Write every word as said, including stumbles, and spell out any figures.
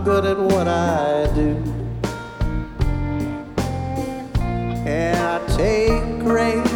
good at what I do. And I take great